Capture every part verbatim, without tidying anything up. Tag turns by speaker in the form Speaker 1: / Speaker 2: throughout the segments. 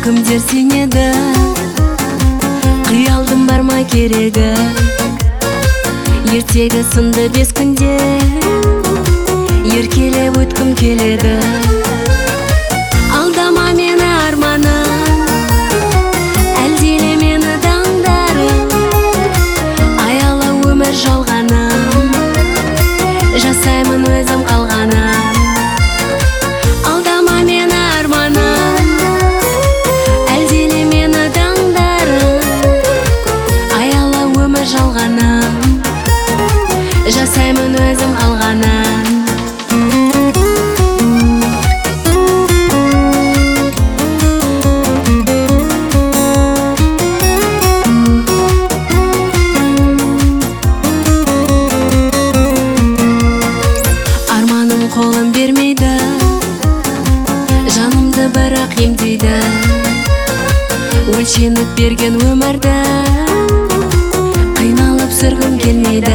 Speaker 1: Кімдер сенеді, қиялдың бар ма керегі? Ертегі сынды бес күнде еркелеп өткім келеді. Алдама мені арманым, әлдиле мені таңдарым. Аяла өмір жалғаным, жасаймын өзім қалғаным. Алдама мені арманым, әлдиле мені таңдарым. Аяла өмір жалғаным, жасаймын өзім қалғаным. Қолым бермейді, жанымды бірақ емдейді. Өлшеніп берген өмірді қиналып сүргім келмейді.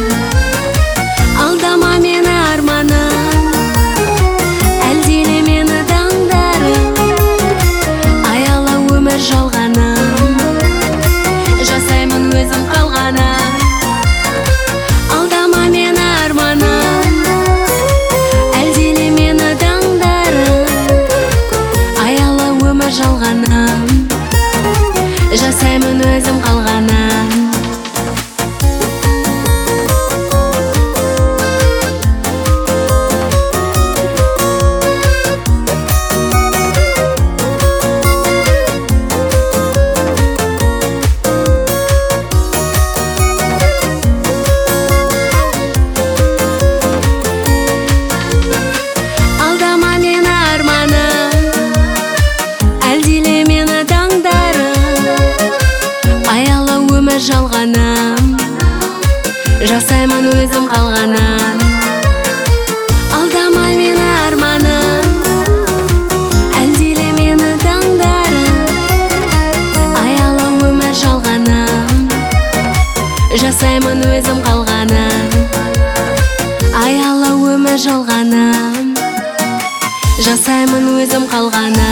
Speaker 1: Алдама мені арманым, әлдиле мені таңдарым. Аяла өмір жалғаным, жасаймын өзім қалғаным. Алдама мені арманым, жалғаным, жасаймын өзім қалғаным. Алдама мені арманым, әлдиле мені таңдарым. Аяла өмір жалғаным, жасаймын өзім қалғаным. Алдама мені арманым, әлдиле мені таңдарым. Аяла өмір жалғаным, жасаймын өзім қалғаным. Аяла өмір жалғаным, жасаймын өзім қалғаным.